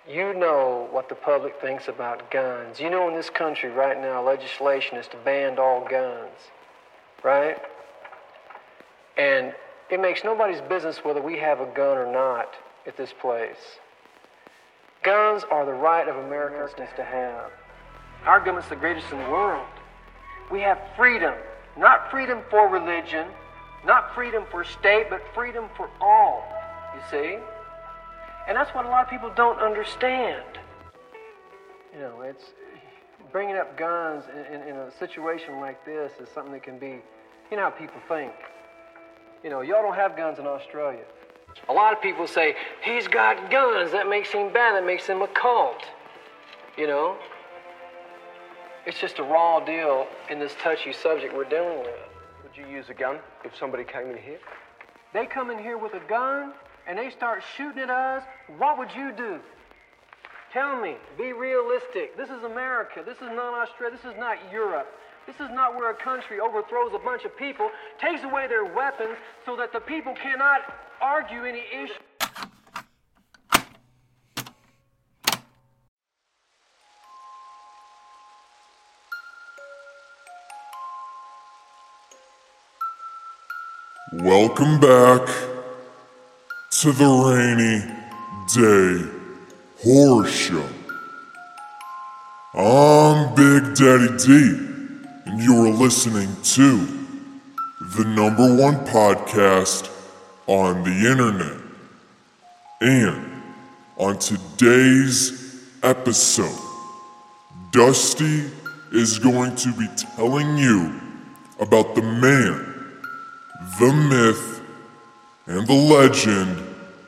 You know what the public thinks about guns. You know in this country right now, legislation is to ban all guns, right? And it makes nobody's business whether we have a gun or not at this place. Guns are the right of Americans to have. Our government's the greatest in the world. We have freedom, not freedom for religion, not freedom for state, but freedom for all, you see? And that's what a lot of people don't understand. You know, it's bringing up guns in a situation like this is something that can be, you know how people think. You know, y'all don't have guns in Australia. A lot of people say, he's got guns, that makes him bad, that makes him a cult. You know? It's just a raw deal in this touchy subject we're dealing with. Would you use a gun if somebody came in here? They come in here with a gun and they start shooting at us, what would you do? Tell me, be realistic. This is America, this is not Australia, this is not Europe. This is not where a country overthrows a bunch of people, takes away their weapons so that the people cannot argue any issue. Welcome back to the Rainy Day Horror Show. I'm Big Daddy D, and you're listening to the #1 podcast on the internet. And on today's episode, Dusty is going to be telling you about the man, the myth, and the legend,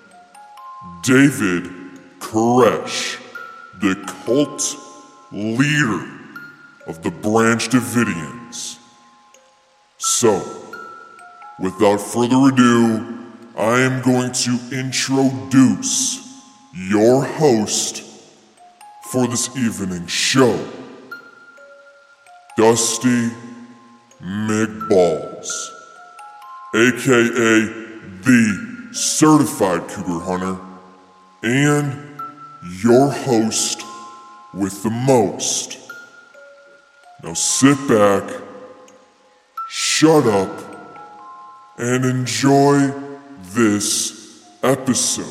David Koresh, the cult leader of the Branch Davidians. So, without further ado, I am going to introduce your host for this evening's show, Dusty McBalls, aka the Certified Cougar Hunter, and your host with the most. Now sit back, shut up, and enjoy this episode.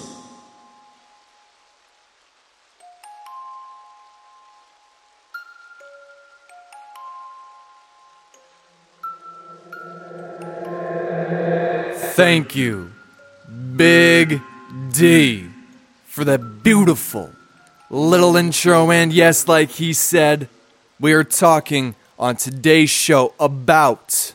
Thank you, Big D, for that beautiful little intro. And yes, like he said, we are talking on today's show about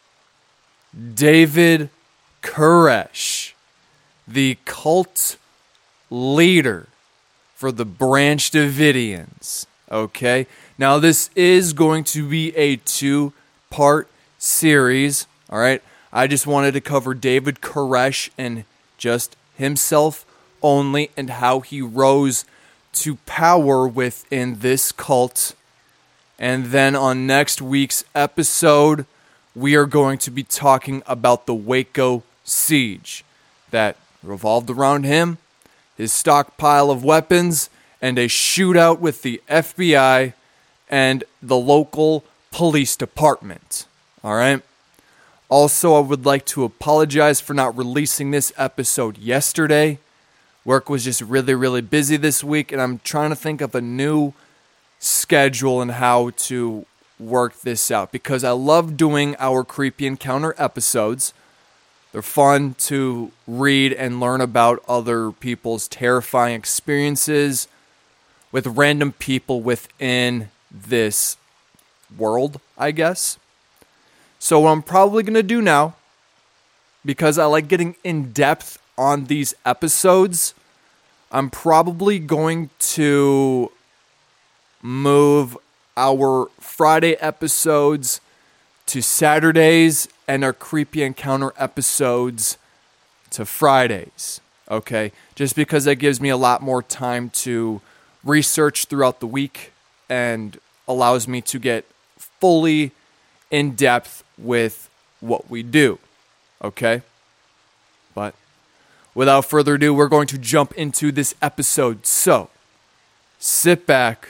David Koresh, the cult leader for the Branch Davidians. Okay, now this is going to be a 2-part series. All right, I just wanted to cover David Koresh and just himself only and how he rose to power within this cult. And then on next week's episode, we are going to be talking about the Waco siege that revolved around him, his stockpile of weapons, and a shootout with the FBI and the local police department. All right? Also, I would like to apologize for not releasing this episode yesterday. Work was just really, really busy this week, and I'm trying to think of a new schedule and how to work this out, because I love doing our Creepy Encounter episodes. They're fun to read and learn about other people's terrifying experiences with random people within this world, I guess. So what I'm probably going to do now, because I like getting in depth on these episodes, I'm probably going to move our Friday episodes to Saturdays and our Creepy Encounter episodes to Fridays. Okay? Just because that gives me a lot more time to research throughout the week and allows me to get fully in depth with what we do. Okay? But without further ado, we're going to jump into this episode. So, sit back,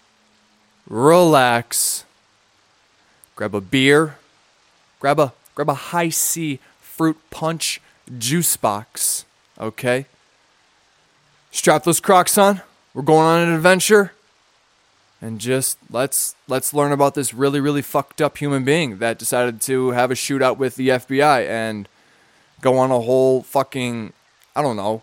relax, grab a beer, grab a high C fruit punch juice box, okay? Strap those Crocs on. We're going on an adventure. And just let's learn about this really, really fucked up human being that decided to have a shootout with the FBI and go on a whole fucking, I don't know,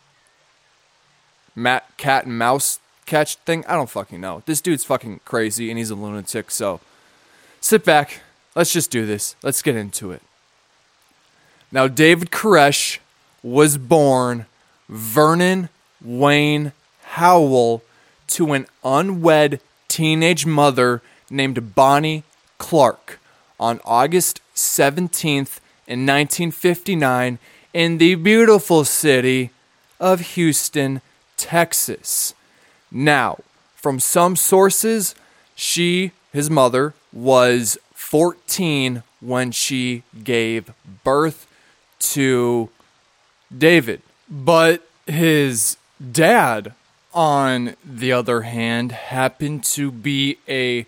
cat and mouse catch thing. I don't fucking know. This dude's fucking crazy and he's a lunatic. So sit back. Let's just do this. Let's get into it. Now, David Koresh was born Vernon Wayne Howell to an unwed teenage mother named Bonnie Clark on August 17th in 1959 in the beautiful city of Houston, Texas. Now, from some sources, his mother, was 14 when she gave birth to David. But his dad, on the other hand, happened to be a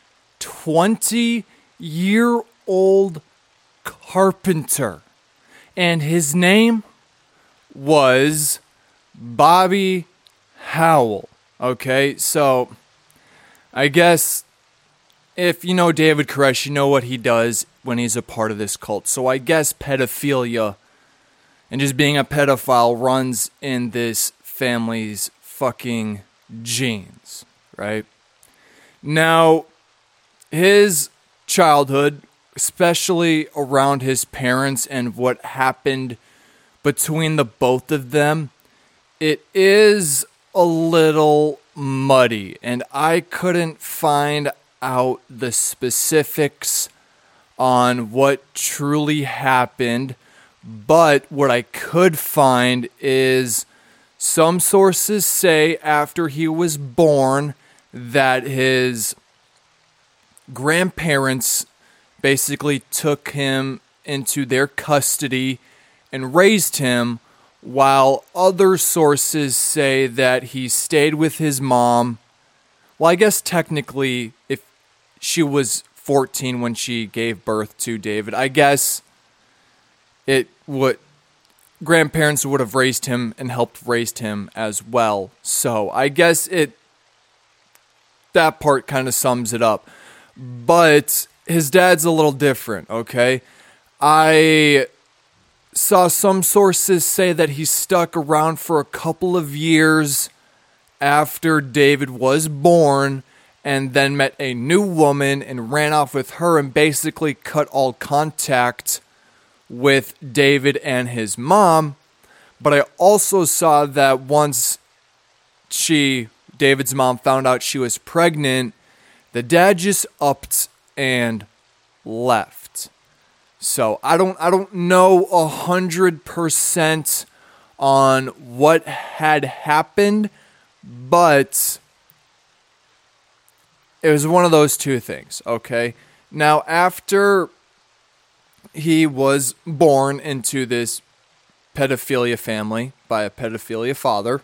20-year-old carpenter. And his name was Bobby Howell. Okay, so I guess if you know David Koresh, you know what he does when he's a part of this cult. So I guess pedophilia and just being a pedophile runs in this family's fucking genes, right? Now, his childhood, especially around his parents and what happened between the both of them, it is a little muddy, and I couldn't find out the specifics on what truly happened, but what I could find is some sources say after he was born that his grandparents basically took him into their custody and raised him, while other sources say that he stayed with his mom. Well, I guess technically, if she was 14 when she gave birth to David, I guess grandparents would have raised him and helped raise him as well. So I guess that part kind of sums it up. But his dad's a little different, okay? I saw some sources say that he stuck around for a couple of years after David was born and then met a new woman and ran off with her and basically cut all contact with David and his mom. But I also saw that once David's mom found out she was pregnant, the dad just upped and left. So I don't know 100% on what had happened, but it was one of those two things, okay? Now, after he was born into this pedophilia family by a pedophilia father,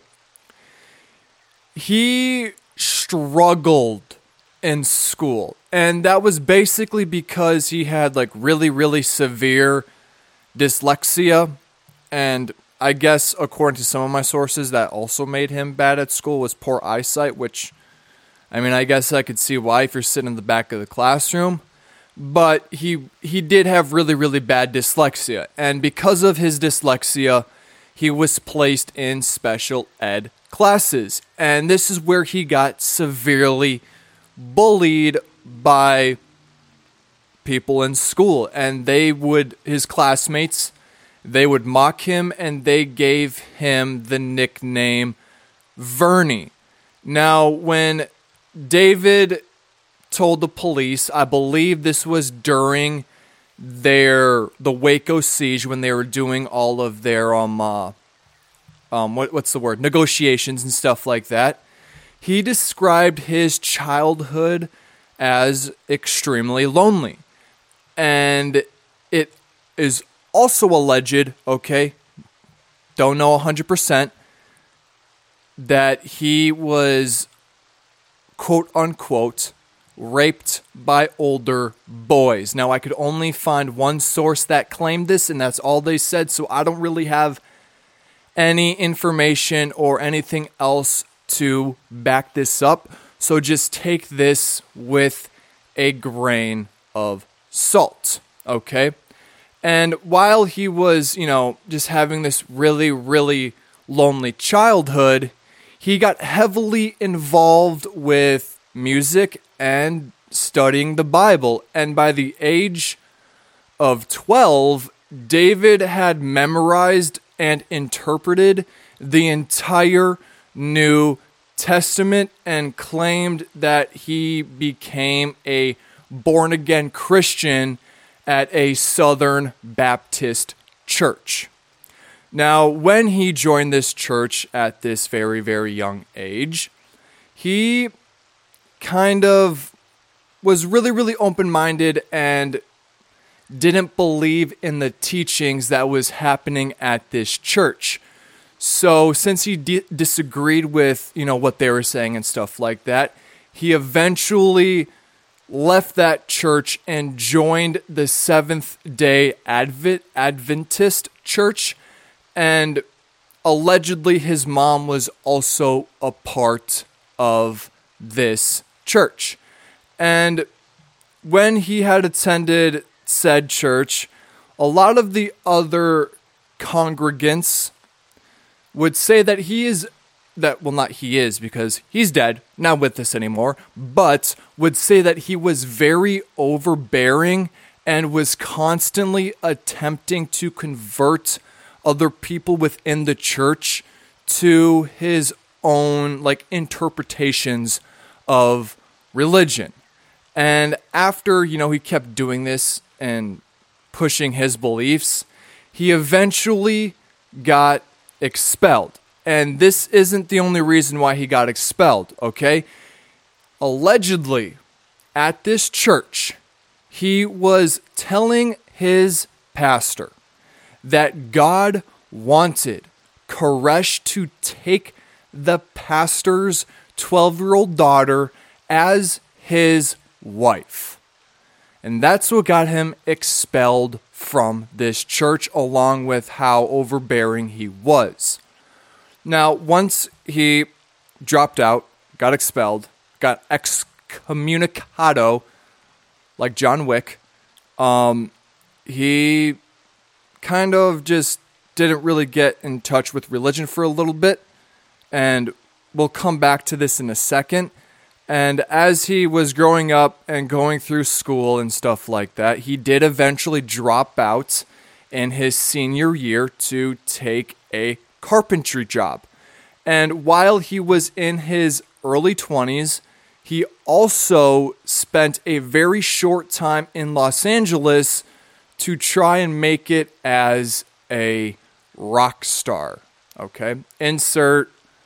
he struggled in school. And that was basically because he had like really, really severe dyslexia. And I guess according to some of my sources, that also made him bad at school was poor eyesight, which, I mean, I guess I could see why if you're sitting in the back of the classroom. But he did have really, really bad dyslexia. And because of his dyslexia, he was placed in special ed classes. And this is where he got severely bullied by people in school. And his classmates, they would mock him and they gave him the nickname Vernie. Now, when David told the police, I believe this was during the Waco siege when they were doing all of their negotiations and stuff like that. He described his childhood as extremely lonely. And it is also alleged, okay, don't know 100%, that he was quote unquote, raped by older boys. Now, I could only find one source that claimed this, and that's all they said, so I don't really have any information or anything else to back this up. So just take this with a grain of salt, okay? And while he was, just having this really, really lonely childhood, he got heavily involved with music and studying the Bible. And by the age of 12, David had memorized and interpreted the entire New Testament and claimed that he became a born-again Christian at a Southern Baptist church. Now, when he joined this church at this very, very young age, he kind of was really, really open-minded and didn't believe in the teachings that was happening at this church. So since he disagreed with, what they were saying and stuff like that, he eventually left that church and joined the Seventh-day Adventist church. And allegedly his mom was also a part of this church. And when he had attended said church, a lot of the other congregants would say that not he is because he's dead, not with us anymore, but would say that he was very overbearing and was constantly attempting to convert other people within the church to his own interpretations of religion. And after, he kept doing this and pushing his beliefs, he eventually got expelled. And this isn't the only reason why he got expelled, okay? Allegedly, at this church, he was telling his pastor that God wanted Koresh to take the pastor's 12-year-old daughter as his wife. And that's what got him expelled from this church, along with how overbearing he was. Now, once he dropped out, got expelled, got excommunicado, like John Wick, he kind of just didn't really get in touch with religion for a little bit, and we'll come back to this in a second. And as he was growing up and going through school and stuff like that, he did eventually drop out in his senior year to take a carpentry job. And while he was in his early 20s, he also spent a very short time in Los Angeles to try and make it as a rock star. Okay? Insert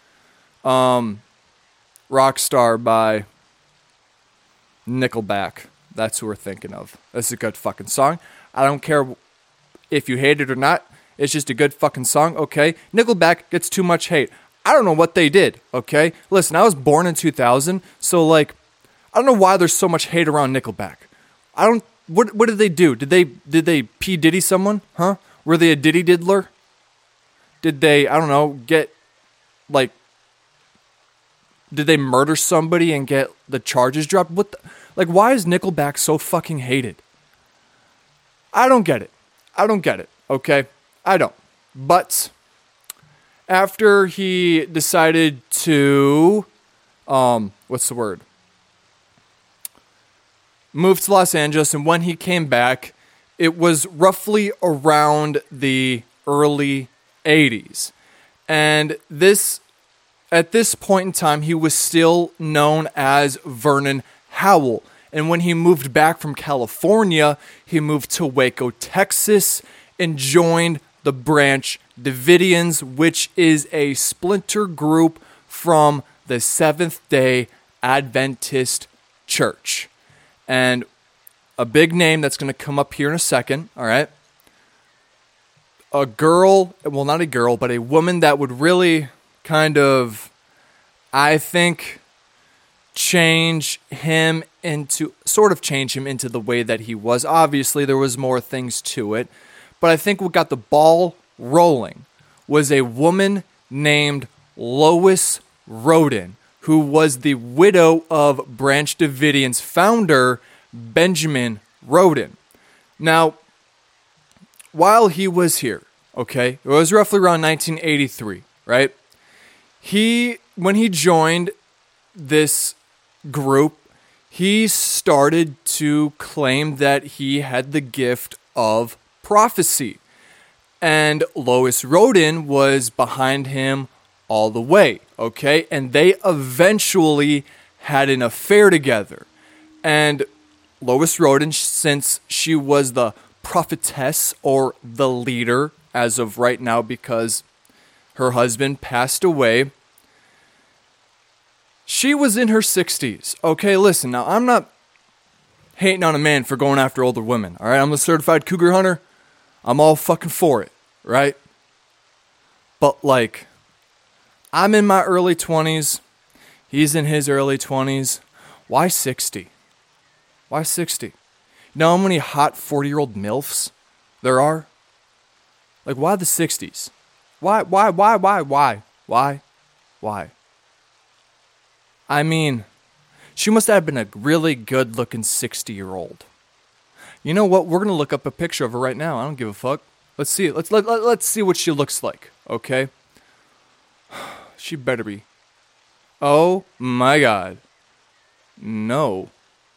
Rock Star by Nickelback. That's who we're thinking of. That's a good fucking song. I don't care if you hate it or not. It's just a good fucking song, okay? Nickelback gets too much hate. I don't know what they did, okay? Listen, I was born in 2000, so I don't know why there's so much hate around Nickelback. What did they do? Did they P. Diddy someone? Huh? Were they a Diddy diddler? Did they, I don't know, did they murder somebody and get the charges dropped? Why is Nickelback so fucking hated? I don't get it, okay? I don't. But after he decided to, move to Los Angeles, and when he came back, it was roughly around the early 80s. And at this point in time, he was still known as Vernon Howell. And when he moved back from California, he moved to Waco, Texas, and joined the Branch Davidians, which is a splinter group from the Seventh-day Adventist Church. And a big name that's going to come up here in a second, all right? A girl, well, not a girl, but a woman that would really kind of, I think, change him into the way that he was. Obviously, there was more things to it, but I think what got the ball rolling was a woman named Lois Roden, who was the widow of Branch Davidian's founder, Benjamin Roden. Now, while he was here, okay, it was roughly around 1983, right? When he joined this group, he started to claim that he had the gift of prophecy. And Lois Roden was behind him all the way, okay? And they eventually had an affair together. And Lois Roden, since she was the prophetess or the leader as of right now because her husband passed away, she was in her 60s. Okay, listen, now I'm not hating on a man for going after older women, all right? I'm a certified cougar hunter. I'm all fucking for it, right? But, like, I'm in my early 20s. He's in his early 20s. Why 60? Why 60? You know how many hot 40-year-old MILFs there are? Like, why the 60s? Why? I mean, she must have been a really good-looking 60-year-old. You know what? We're going to look up a picture of her right now. I don't give a fuck. Let's see it. Let's see what she looks like, okay? She better be. Oh, my God. No.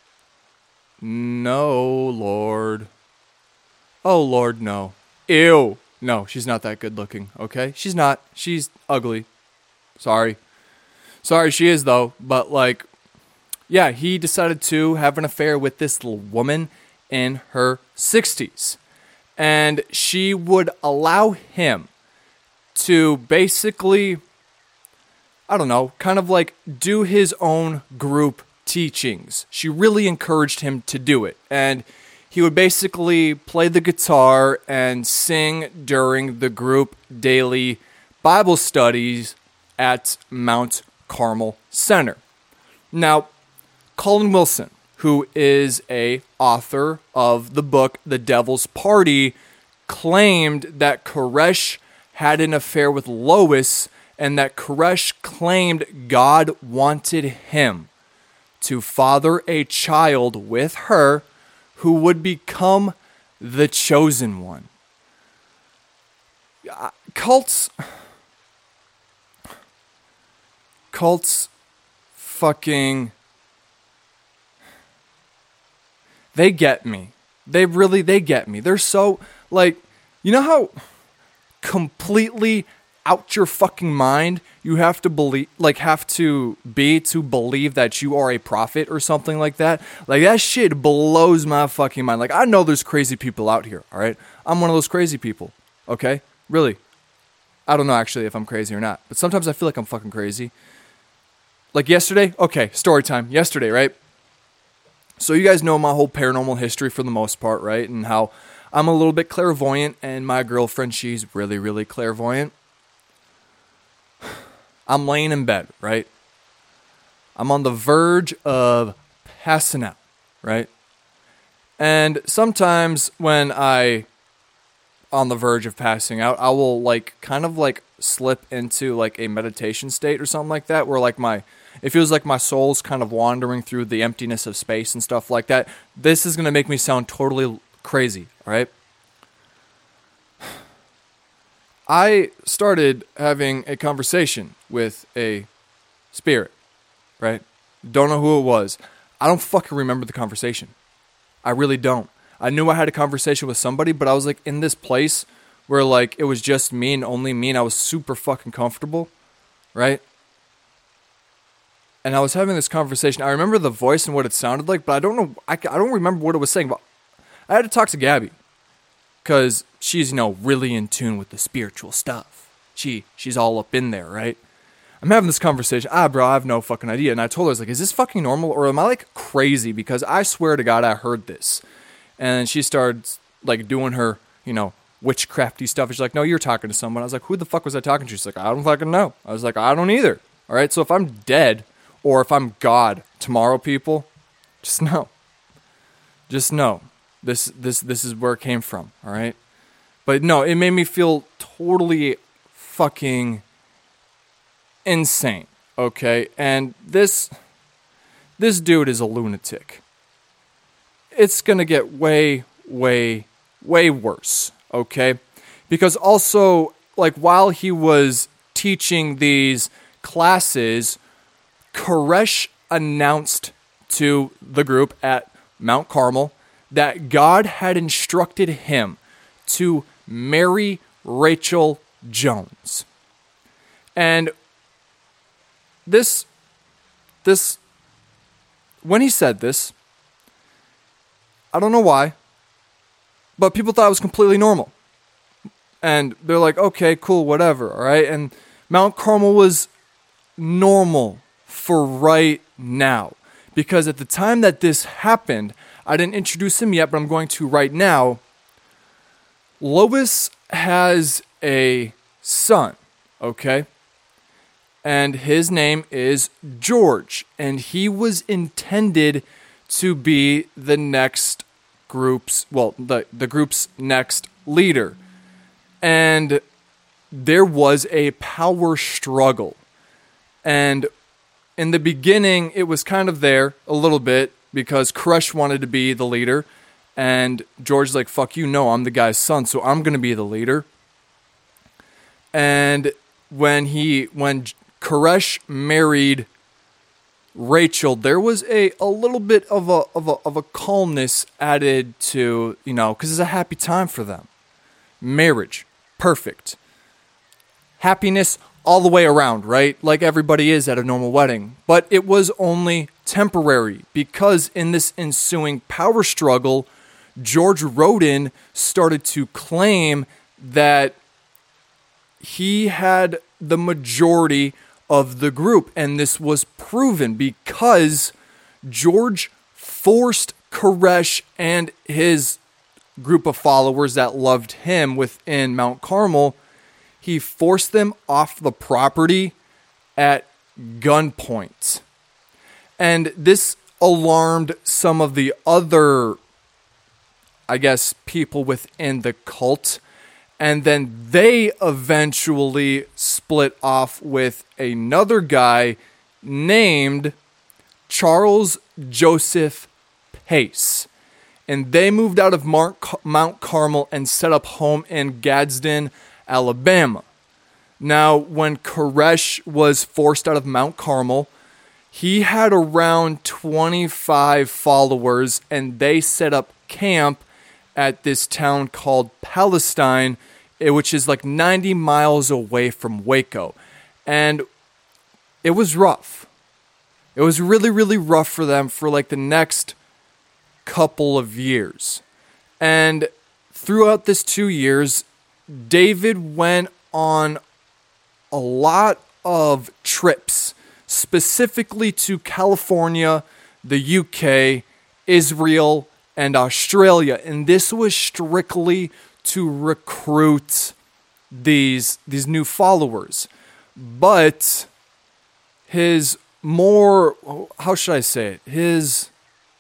No, Lord. Oh, Lord, no. Ew. No, she's not that good looking, okay? She's not. She's ugly. Sorry, she is, though. But, like, yeah, he decided to have an affair with this little woman in her 60s. And she would allow him to basically, I don't know, kind of like do his own group teachings. She really encouraged him to do it. And he would basically play the guitar and sing during the group daily Bible studies at Mount Carmel Center. Now, Colin Wilson, who is a author of the book The Devil's Party, claimed that Koresh had an affair with Lois and that Koresh claimed God wanted him to father a child with her who would become the chosen one. Cults fucking, they get me. They get me. They're so, like, you know how completely out your fucking mind you have to believe, to believe that you are a prophet or something like that? Like, that shit blows my fucking mind. Like, I know there's crazy people out here, all right? I'm one of those crazy people, okay? Really. I don't know actually if I'm crazy or not, but sometimes I feel like I'm fucking crazy. Like yesterday, okay, story time. Yesterday, right? So you guys know my whole paranormal history for the most part, right? And how I'm a little bit clairvoyant, and my girlfriend, she's really, really clairvoyant. I'm laying in bed, right? I'm on the verge of passing out, right? And sometimes when on the verge of passing out, I will kind of slip into a meditation state or something like that, where it feels like my soul's kind of wandering through the emptiness of space and stuff like that. This is going to make me sound totally crazy, all right? I started having a conversation with a spirit, right? Don't know who it was. I don't fucking remember the conversation. I really don't. I knew I had a conversation with somebody, but I was in this place where it was just me and only me, and I was super fucking comfortable, right? And I was having this conversation. I remember the voice and what it sounded like, but I don't know. I don't remember what it was saying. But I had to talk to Gabby because she's really in tune with the spiritual stuff. She's all up in there, right? I'm having this conversation. Bro, I have no fucking idea. And I told her, I was like, is this fucking normal, or am I crazy? Because I swear to God, I heard this. And she started doing her, witchcrafty stuff. She's like, no, you're talking to someone. I was like, who the fuck was I talking to? She's like, I don't fucking know. I was like, I don't either. All right, so if I'm dead or if I'm God tomorrow, people, just know. Just know. This is where it came from, all right? But no, it made me feel totally fucking insane, okay? And this dude is a lunatic. It's gonna get way, way, way worse, okay? Because also, like, while he was teaching these classes, Koresh announced to the group at Mount Carmel that God had instructed him to marry Rachel Jones. And this, when he said this, I don't know why, but people thought it was completely normal. And they're like, okay, cool, whatever, all right? And Mount Carmel was normal for right now. Because at the time that this happened, I didn't introduce him yet, but I'm going to right now. Lois has a son, okay? And his name is George. And he was intended to be the next group's, the group's next leader. And there was a power struggle. And in the beginning, it was kind of there a little bit because Koresh wanted to be the leader. And George's like, fuck you, no, I'm the guy's son, so I'm going to be the leader. And when Koresh married Rachel, there was a little bit of a calmness added to, because it's a happy time for them. Marriage, perfect. Happiness all the way around, right? Like everybody is at a normal wedding. But it was only temporary because in this ensuing power struggle, George Roden started to claim that he had the majority of the group. And this was proven because George forced Koresh and his group of followers that loved him within Mount Carmel. He forced them off the property at gunpoint. And this alarmed some of the other, people within the cult. And then they eventually split off with another guy named Charles Joseph Pace. And they moved out of Mount Carmel and set up home in Gadsden, Alabama. Now, when Koresh was forced out of Mount Carmel, he had around 25 followers, and they set up camp at this town called Palestine, which is like 90 miles away from Waco. And it was rough. It was really, really rough for them for like the next couple of years. And throughout this 2 years, David went on a lot of trips, specifically to California, the UK, Israel, and Australia. And this was strictly to recruit these new followers. But his more, how should I say it?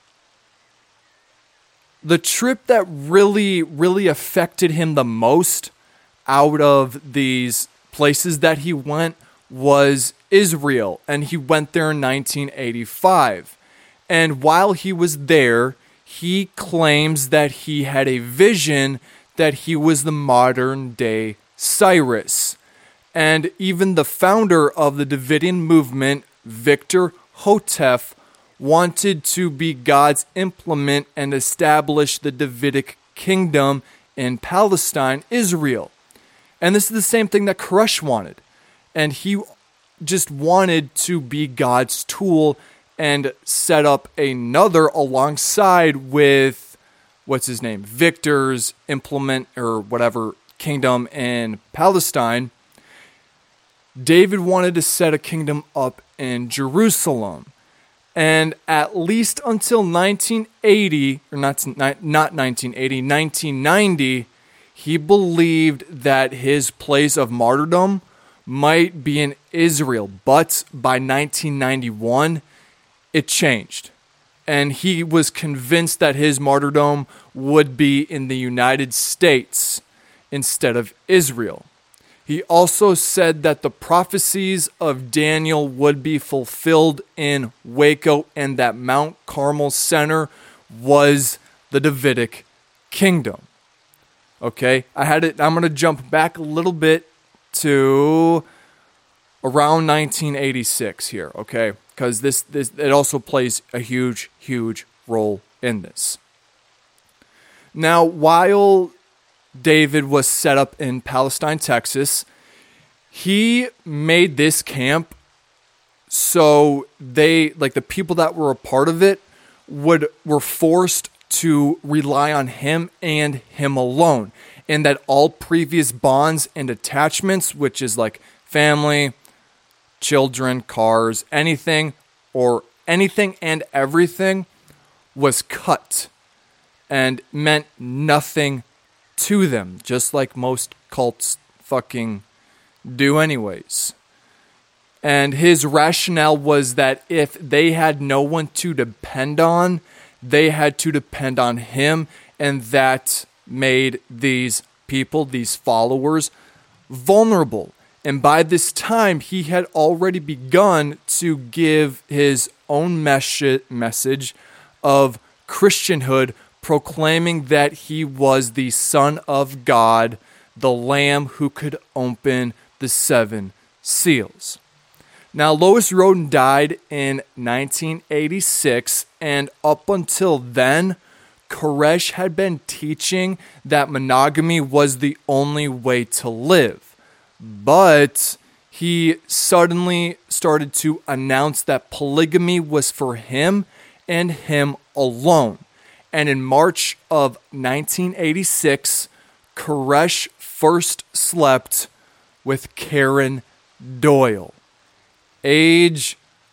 The trip that really, really affected him the most out of these places that he went was Israel. And he went there in 1985. And while he was there, he claims that he had a vision that he was the modern day Cyrus. And even the founder of the Davidian movement, Victor Hotef, wanted to be God's implement and establish the Davidic kingdom in Palestine, Israel. And this is the same thing that Koresh wanted. And he just wanted to be God's tool and set up another alongside with, Victor's implement or whatever kingdom in Palestine. David wanted to set a kingdom up in Jerusalem. And at least until 1980, or not 1980, 1990, he believed that his place of martyrdom might be in Israel, but by 1991, it changed. And he was convinced that his martyrdom would be in the United States instead of Israel. He also said that the prophecies of Daniel would be fulfilled in Waco and that Mount Carmel Center was the Davidic kingdom. Okay, I'm going to jump back a little bit to around 1986 here, okay? Because this it also plays a huge role in this. Now, while David was set up in Palestine, Texas, he made this camp so the people that were a part of it were forced to rely on him and him alone, and that all previous bonds and attachments, which is like family, children, cars, anything and everything, was cut and meant nothing to them, just like most cults fucking do anyways. And his rationale was that if they had no one to depend on, they had to depend on him, and that made these people, these followers, vulnerable. And by this time, he had already begun to give his own message of Christianhood, proclaiming that he was the Son of God, the Lamb who could open the 7 seals. Now, Lois Roden died in 1986, and up until then, Koresh had been teaching that monogamy was the only way to live. But he suddenly started to announce that polygamy was for him and him alone. And in March of 1986, Koresh first slept with Karen Doyle, age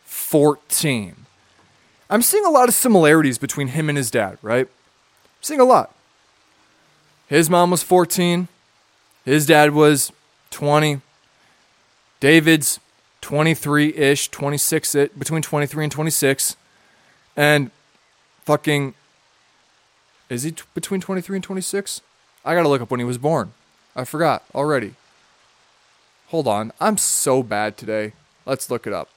14. I'm seeing a lot of similarities between him and his dad, right? I'm seeing a lot. His mom was 14. His dad was 20. David's 23-ish, 26, between 23 and 26. And fucking, is he between 23 and 26? I gotta look up when he was born. I forgot already. Hold on. I'm so bad today. Let's look it up.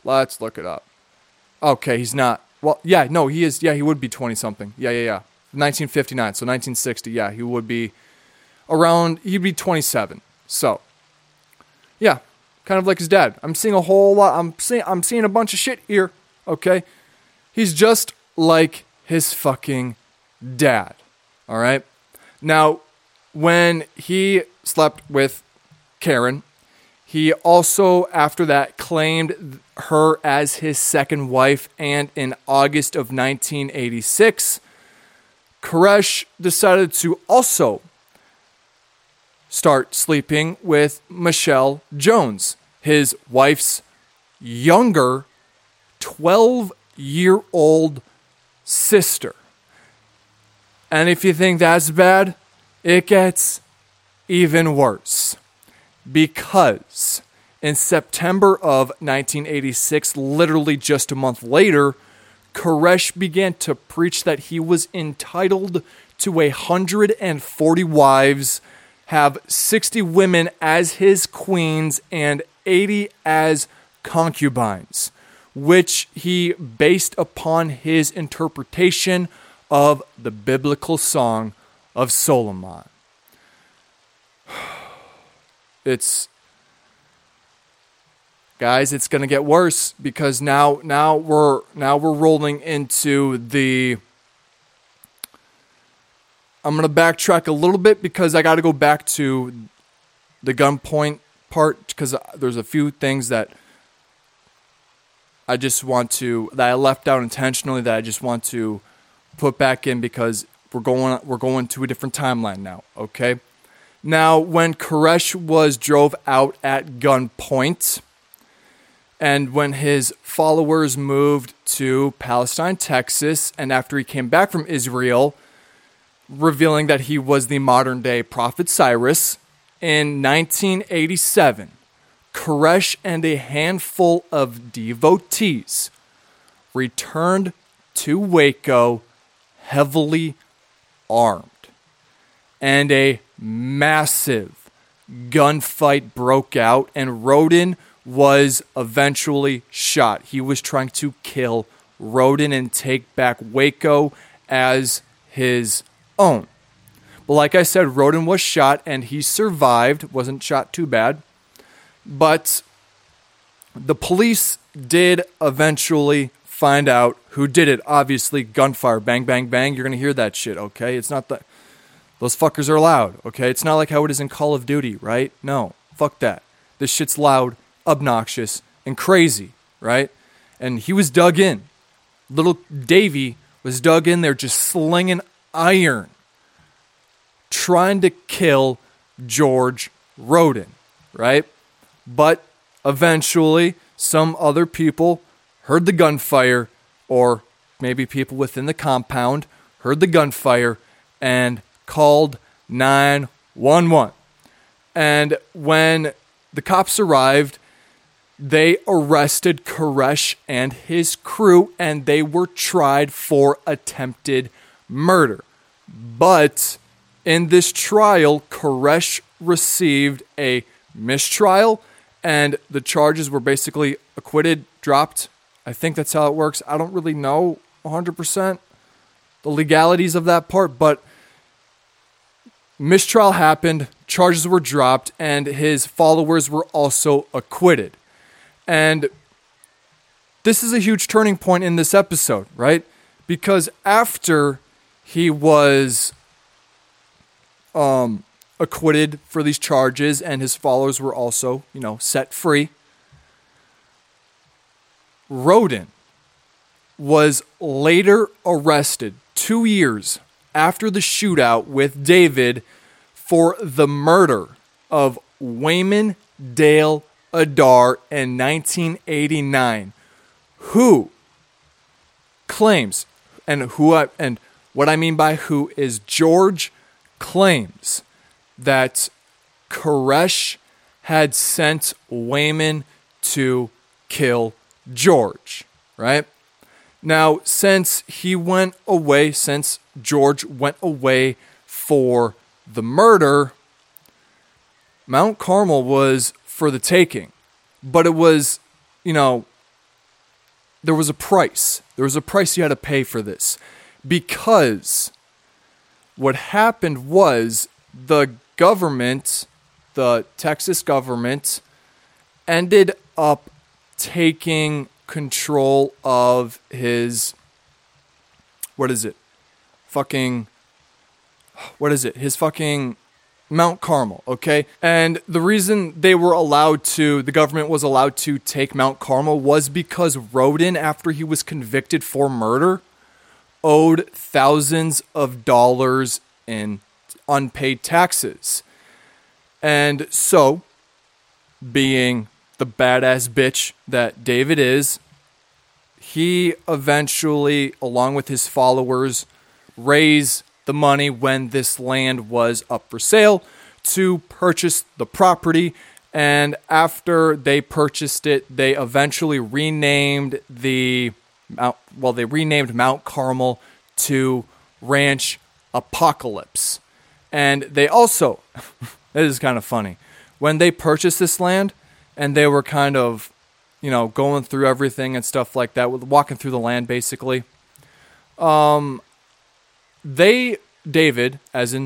Okay, he's not. Well, yeah, no, he is. Yeah, he would be 20-something. Yeah. 1959, so 1960. Yeah, he would be around, he'd be 27. So, yeah, kind of like his dad. I'm seeing a whole lot. I'm seeing a bunch of shit here, okay? He's just like his fucking dad, all right? Now, when he slept with Karen, he also, after that, claimed her as his second wife, and in August of 1986, Koresh decided to also start sleeping with Michelle Jones, his wife's younger 12-year-old sister. And if you think that's bad, it gets even worse. Because in September of 1986, literally just a month later, Koresh began to preach that he was entitled to 140 wives, have 60 women as his queens, and 80 as concubines, which he based upon his interpretation of the biblical Song of Solomon. Guys, it's going to get worse, because now we're rolling into the, I'm going to backtrack a little bit because I got to go back to the gunpoint part, because there's a few things that I left out intentionally that I just want to put back in, because we're going to a different timeline now, okay? Now, when Koresh was drove out at gunpoint, and when his followers moved to Palestine, Texas, and after he came back from Israel, revealing that he was the modern-day Prophet Cyrus, in 1987, Koresh and a handful of devotees returned to Waco heavily armed, and a massive gunfight broke out, and Roden was eventually shot. He was trying to kill Roden and take back Waco as his own. But like I said, Roden was shot and he survived. Wasn't shot too bad. But the police did eventually find out who did it. Obviously, gunfire, bang, bang, bang. You're going to hear that shit, okay? It's not that... Those fuckers are loud, okay? It's not like how it is in Call of Duty, right? No, fuck that. This shit's loud, obnoxious, and crazy, right? And he was dug in. Little Davy was dug in there just slinging iron, trying to kill George Roden, right? But eventually, some other people heard the gunfire, or maybe people within the compound heard the gunfire and called 911. And when the cops arrived, they arrested Koresh and his crew, and they were tried for attempted murder. But in this trial, Koresh received a mistrial, and the charges were basically acquitted, dropped. I think that's how it works. I don't really know 100% the legalities of that part, but mistrial happened, charges were dropped, and his followers were also acquitted. And this is a huge turning point in this episode, right? Because after he was acquitted for these charges and his followers were also, set free, Roden was later arrested 2 years after the shootout with David for the murder of Wayman Dale Adar in 1989, who claims, and what I mean by who is George claims that Koresh had sent Wayman to kill George, right? Now, since George went away for the murder, Mount Carmel was for the taking. But it was, there was a price. There was a price you had to pay for this. Because what happened was the government, the Texas government, ended up taking control of his, his fucking Mount Carmel, okay? And the reason the government was allowed to take Mount Carmel was because Roden, after he was convicted for murder, owed thousands of dollars in unpaid taxes. And so, being the badass bitch that David is, he eventually, along with his followers, raised the money when this land was up for sale to purchase the property. And after they purchased it, they eventually renamed Mount Carmel to Ranch Apocalypse. And they also, this is kind of funny, when they purchased this land and they were kind of, going through everything and stuff like that, walking through the land basically, David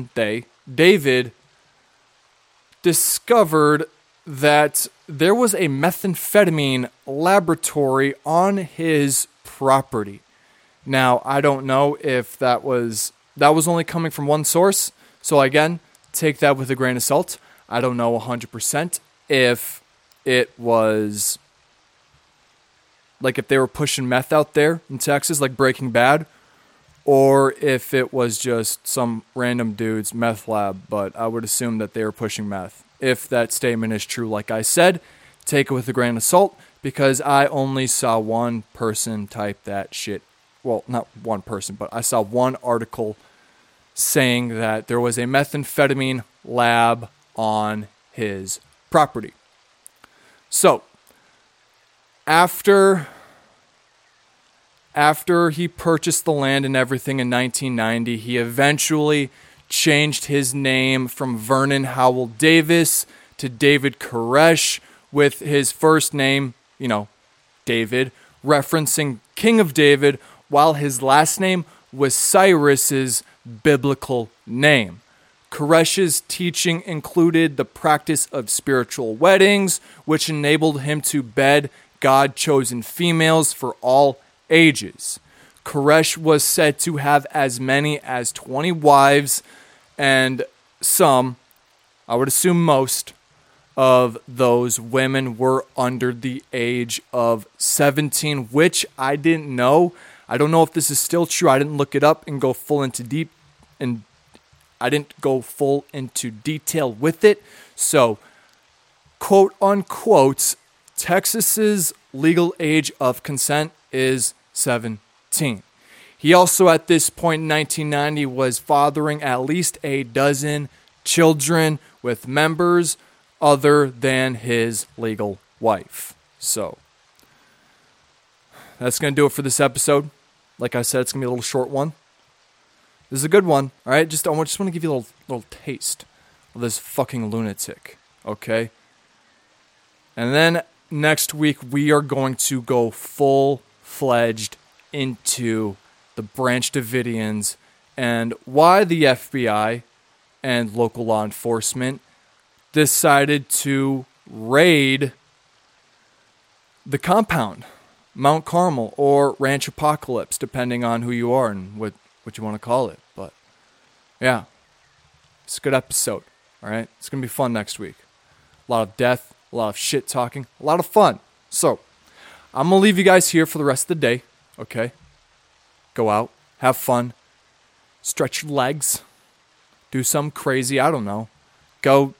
discovered that there was a methamphetamine laboratory on his property. Now, I don't know if that was only coming from one source. So again, take that with a grain of salt. I don't know 100% if it was like if they were pushing meth out there in Texas, like Breaking Bad, or if it was just some random dude's meth lab, but I would assume that they were pushing meth. If that statement is true, like I said, take it with a grain of salt, because I only saw one person type that shit. Well, not one person, but I saw one article saying that there was a methamphetamine lab on his property. So, after he purchased the land and everything in 1990, he eventually changed his name from Vernon Howell Davis to David Koresh, with his first name, David, referencing King of David, while his last name was Cyrus's biblical name. Koresh's teaching included the practice of spiritual weddings, which enabled him to bed God-chosen females for all ages. Koresh was said to have as many as 20 wives, and some, I would assume most, of those women were under the age of 17, which I didn't know. I don't know if this is still true. I didn't look it up and go full into detail with it. So, quote unquote, Texas's legal age of consent is 17. He also, at this point in 1990, was fathering at least a dozen children with members other than his legal wife. So, that's going to do it for this episode. Like I said, it's going to be a little short one. This is a good one, all right? I just want to give you a little taste of this fucking lunatic, okay? And then next week, we are going to go full-fledged into the Branch Davidians and why the FBI and local law enforcement decided to raid the compound, Mount Carmel, or Ranch Apocalypse, depending on who you are and what you want to call it. But, yeah, it's a good episode, all right? It's going to be fun next week. A lot of death, a lot of shit talking, a lot of fun. So, I'm going to leave you guys here for the rest of the day, okay? Go out, have fun, stretch your legs, do something crazy, I don't know. Go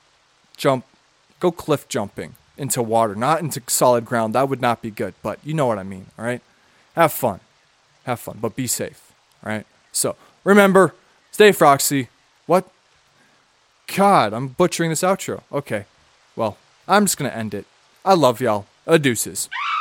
cliff jumping into water, not into solid ground. That would not be good, but you know what I mean, all right? Have fun, but be safe, all right? So, remember, stay frosty. What? God, I'm butchering this outro. Okay, well, I'm just going to end it. I love y'all. Deuces.